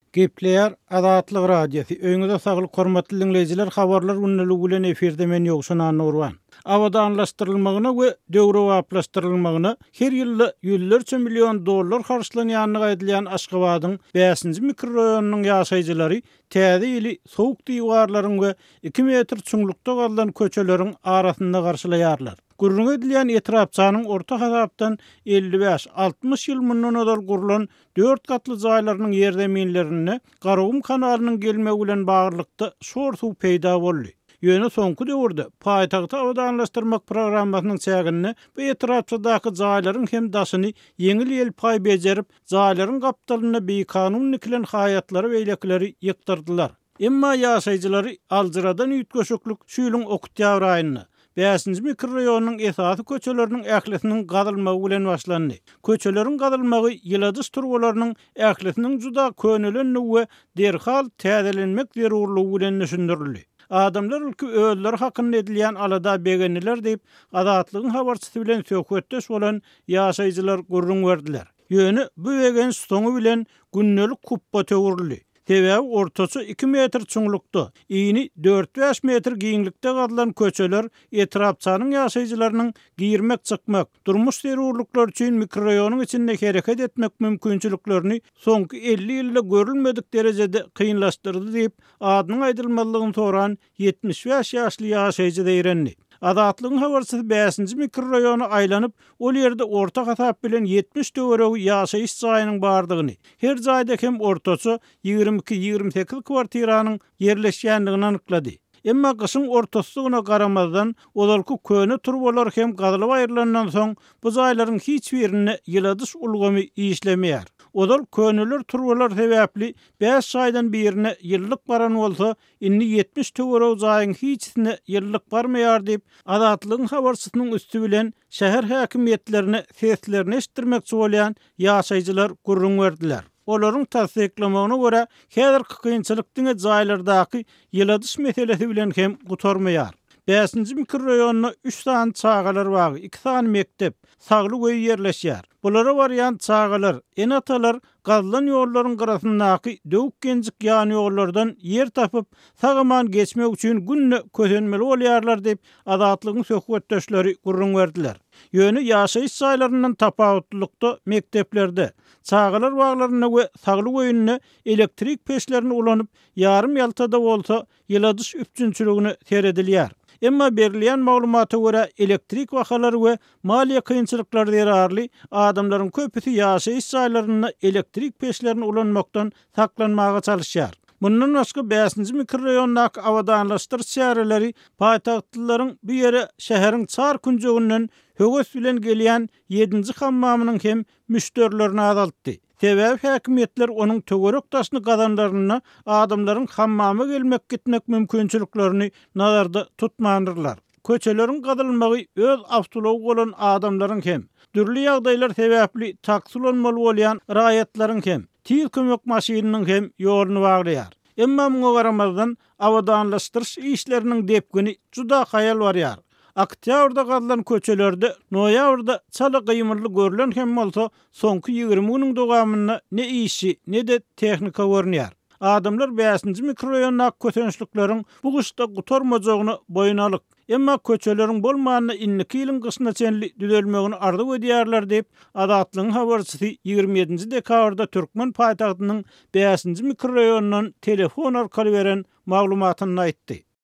Gepleýär Azatlyk radiosu. Öňüňizde saglyk hormatly dinleýijiler, habarlar unnulu bilen eferde men ýogşan Nurwan. Awadanlaşdyrylmagyna we döwrewaplaşdyrylmagyna her ýyly $100 milyon harçlanýanyny aýdylýan Aşgabatyň 5-nji mikroraýonynyň ýaşaýjylary täze ýyly sowuk diýwarlaryň we 2 metr çuňlukda galan köçeleriň arasynda garşylaýarlar. Gurrun edilýän etrapçanyň orta hasapdan 55-60 ýyl mundan odal gurulan 4 katly jaýlarynyň ýerdeminlerini Garawum kanalynyň gelmegi bilen baglykda şor suw peýda boldy. Ýöne soňky döwürde paýtagty awadanlaşdyrmak programmasynyň çägini bu etrapçydaky jaýlaryň hem daşyny ýeňil ýel paý bejerip, jaýlaryň gapdalyna beýkanun nikilen hayatlary we ýekleri ýyktyrdylar. Emma ýaşaýjylary aljyradan üýtgeşiklik şüýlüň Oktyabr aýyny 5-nji mikroraýonyň esasy köçeleriniň ählisiniň gadylmagy bilen başlandy. Köçeleriň gadylmagy ýyladys turgalarynyň ählisiniň juda könelenni we derhal täzelenmek zerurlygy bilen düşündirildi. Adamlar ülkü öýler hakynda edilýän alada begenler diýip Azatlygyň habarçysy bilen söhbetdeş bolan ýaşaýjylar gurrun berdiler. Ýöne bu begen stoňy bilen günnelik kuppa töwürildi. Sebäbi ortaçy 2 metr çuňlukda, iňi 4-5 metr giňlikde gadylan köçeler etrapçanyň ýaşaýjylarynyň girmek çykmak, durmuş zerurluklar üçin mikroraýonyň içinde hereket etmek mümkinçiliklerini soňky 50 ýylda görülmedik derejede kynlaşdyrdy diýip adynyň aýdylmalygyny soran 75 ýaşly ýaşaýjy diýrendi. Azatlygyň habarçysy 5-nji mikroraýony aýlanyp, ol ýerde orta hasap bilen 70 döwregi ýaşaýyş jaýynyň bardygyny, her jaýda hem ortaçy 22-28 kwartiranyň ýerleşýändigini anyklady. Emma gyşyň ortaçylygyna garamazdan olarky köne turbalar hem gadylyp aýrylandan soň bu jaýlaryň hiç birini ýyladys ulgamy işlemeýär. Odal köneler turbalar sebäpli 5 jaýdan birine ýyllyk baran bolsa, inni 70 töwereg jaýyň hiçsine ýyllyk barmaýar diýip Azatlygyň habarçysynyň üstü bilen şäher häkimiýetlerine seslerini eşitdirmekçi bolýan ýaşaýjylar gurrun berdiler. Olaryň tasdiklamagyna görä, häzirki kynçylykdyň jaýlardaky ýyladys meselesi bilen hem gutarmaýar. 5-nji mikroraýonyna 3 tan çağalar bar, 2 tan mektep, sagly goý ýerleşýär. Bulara barýan çağalar, enatalar gazylan ýollaryň garasyndaky döwük genjik ýany ýollardan yer tapyp, sagaman geçmek üçin günne kösenmeli bolýarlar diýip Azatlygyň söhbetdeşleri gurrun berdiler. Ýöne ýaşaýyş jaýlaryndan tapawutlykda mekteplerde çağalar baglaryna we sagly goýunyna elektrik peşlerini ulanyp, ýarym ýaltada bolsa ýyladys üpçünçiligini seredilýär. Emma berilýän maglumata görä elektrik wahalary we maliýe kynçylyklary derarly adamlaryň köpüsi ýaşaýyş jaýlaryna elektrik peşlerini ulanmakdan saklanmaga çalışýar. Bundan başga 5-nji mikroraýondaky awadanlaşdyryş şäherleri paýtagtlylaryň bu ýere şäheriň çar künjegininden höwes bilen gelýän 7-nji hammamynyň hem müşterilerini azaltdy. Sebäbi häkimiýetler onuň töwerek taşny gazanlaryna adamlaryň hammama gelmek gitmek mümkinçiliklerini nazarda tutmandyrlar. Köçeleriň gadylmagy öz awtology bolan adamlaryň hem türli ýagdaýlar sebäpli taksylanmaly bolýan raýatlaryň hem tiz kömek maşininiň hem ýoluny baglaýar. Emma muňa garamazdan awadanlaşdyryş işleriniň depgini juda haýal barýar. Oktyabrda gadylan köçelerde noýabrda çala gymyrly görülen hem bolsa soňky 20 güniň dowamyna ne işi ne de tehnika görnýär. Adamlar 5-nji mikroraýondaky kösençlikleriň bu gışda gutarmajagyny boýunalyk. Emma köçeleriň bolmanyny inniki ýylyň gyşyna çenli düzelmegini ardy edýärler diýip Azatlygyň habarçysy 27-nji dekabrda Türkmen paýtagtynyň 5-nji mikroraýonundan telefon arkaly beren maglumatyny aýtdy.